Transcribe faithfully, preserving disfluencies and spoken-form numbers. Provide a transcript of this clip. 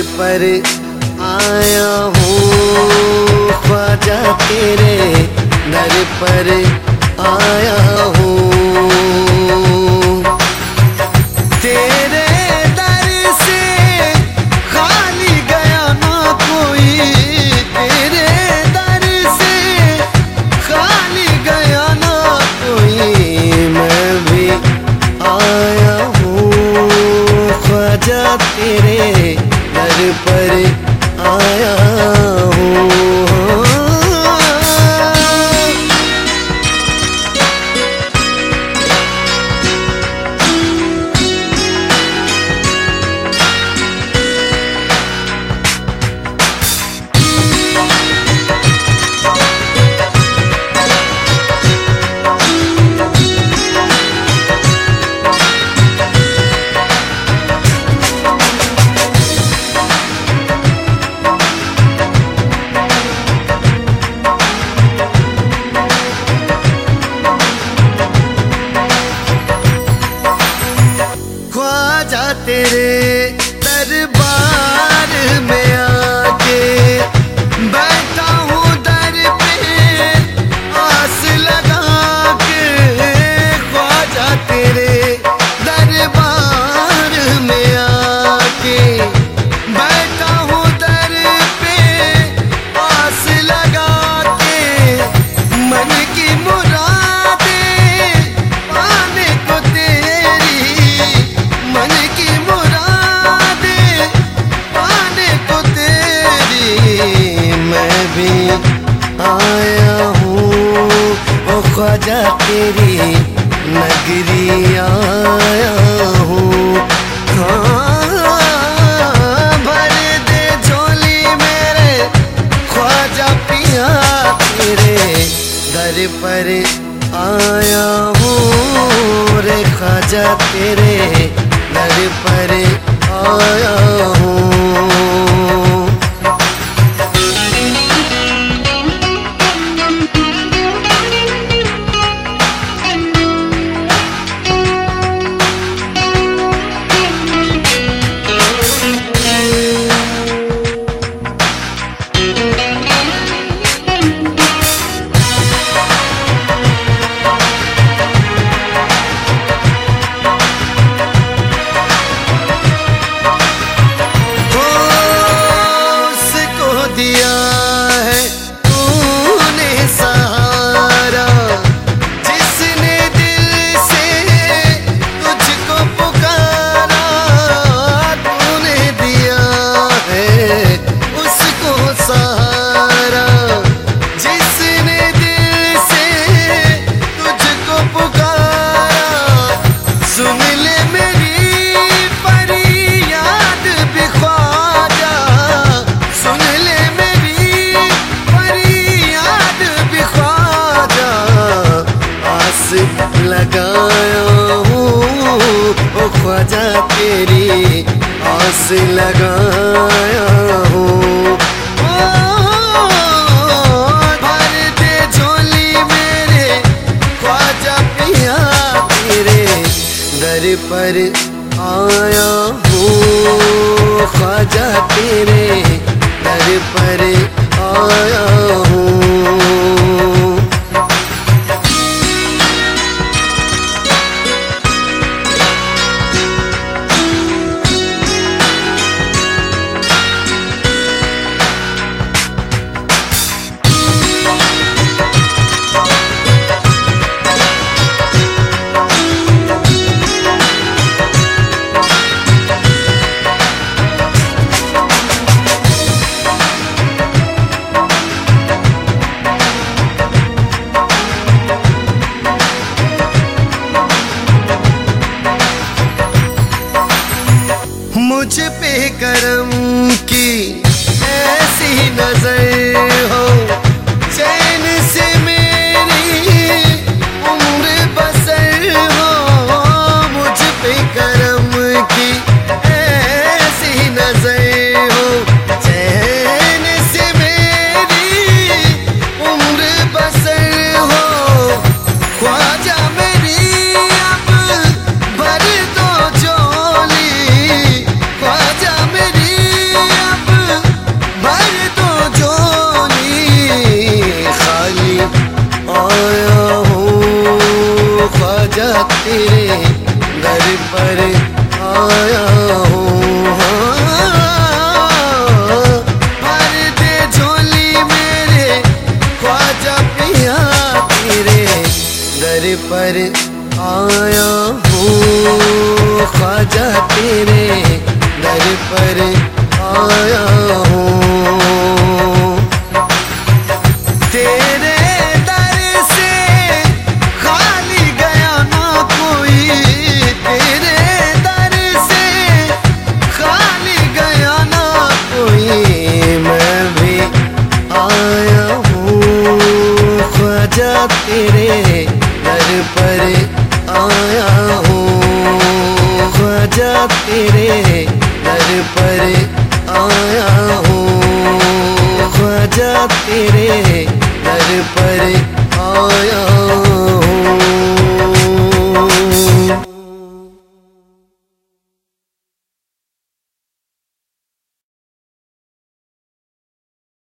पर आया हूँ, ख्वाजा तेरे दर पर आया हूँ। तेरे दर से खाली गया ना कोई, तेरे दर से खाली गया ना कोई। मैं भी आया हूँ, ख्वाजा तेरे दर पर आया हूँ। ख्वाजा तेरे दरबार में आके बैठा हूँ दर पे आस लगा के। ख्वाजा तेरे दरबार में आके बैठा हूँ दर पे आस लगा के। मन की मुरादें पाने को तेरी, मन की मुरादें पाने को तेरी। मैं भी आया हूँ, ओ ख्वाजा तेरी नगरी आया हूँ। हाँ, भर दे झोली मेरे ख्वाजा पिया तेरे दर पर आया हूँ रे। ख्वाजा तेरे दर पर आया हूँ। लगाया हूँ ओ ख्वाजा तेरी आस लगाया हूँ। भर दे झोली मेरे ख्वाजा पिया तेरे दर पर आया हूँ। ख्वाजा तेरे दर पर आया हूँ। मुझ पे करम की ऐसी नजर हो, चैन से मेरी उम्र बसर हो। मुझ पे करम की ऐसी नजर हो, चैन से मेरी उम्र बसर हो। ख्वाजा मेरी अब भर दो झोली, ख्वाजा मेरी ख्वाजा तेरे दर पर आया हूँ। भर दे झोली मेरे ख्वाजा पिया तेरे दर पर आया हूँ। ख्वाजा तेरे दर पर आया हूँ। तेरे दर से खाली गया ना कोई, तेरे दर से खाली गया ना कोई, मैं भी आया हूँ। ख्वाजा तेरे दर पर आया हूँ। ख्वाजा तेरे दर पर आया हूँ। ख्वाजा तेरे दर पर आया हूँ।